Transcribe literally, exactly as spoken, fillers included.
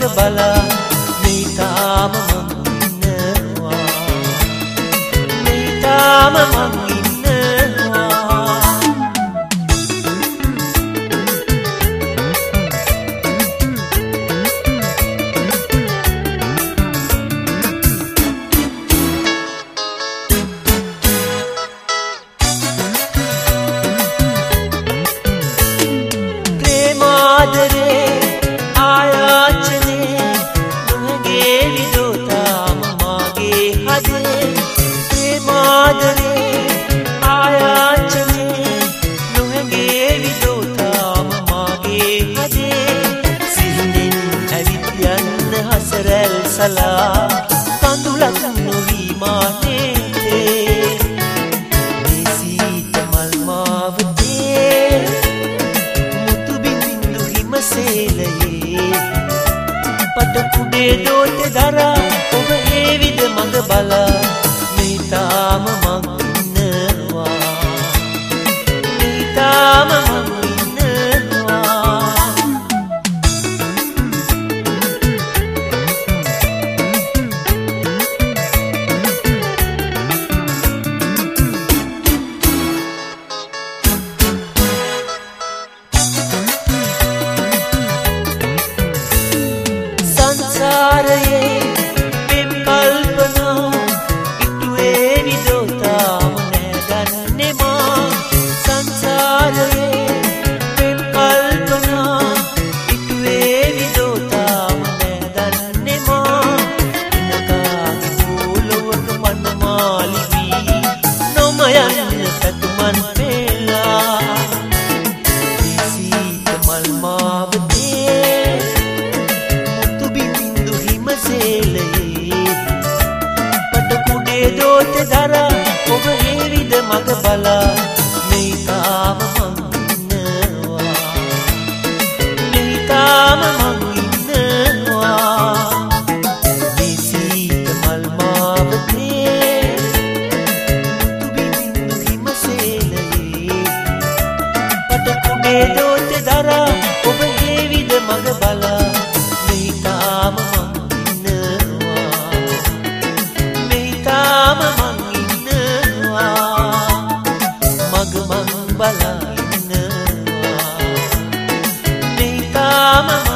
බලා මේ තාම මං ඉන්නවා මේ තාම මං සලා කඳුලක් නොවී මානේතේ නිසීත මල් මාවතේ මුතු බින්දු හිමසේලයේ පට කුඩේ දෝතේ දරා ඔබ ඒ විද මඟ බලා මේ තාම මං ඉන්නවා මේ තාම මං සංසාරයේ පෙම් කල්පනා ඉටුවේ විදෝතාම නැගන්නේ මා සංසාරයේ පෙම් කල්පනා ඉටුවේ විදෝතාම නැගන්නේ මා ඉනකාගේ පොළොවක පනමාලි වී නොම යන්න පැතුමන් පෙලා සීත මල් මාවතේ පට කුඩේ දෝතේ දරා ඔබ ඒ විද මඟ බලා මේ තාම මං ඉන්නවා මේ තාම මං ඉන්නවා මේ සීත මල් මාවතේ මුතු බින්දු හිමසේලයේ පට කුඩේ දෝතේ දරා ඔබ ඒ විද මඟ බලා මේ තාම බලා ඉන්නවා මේ තාම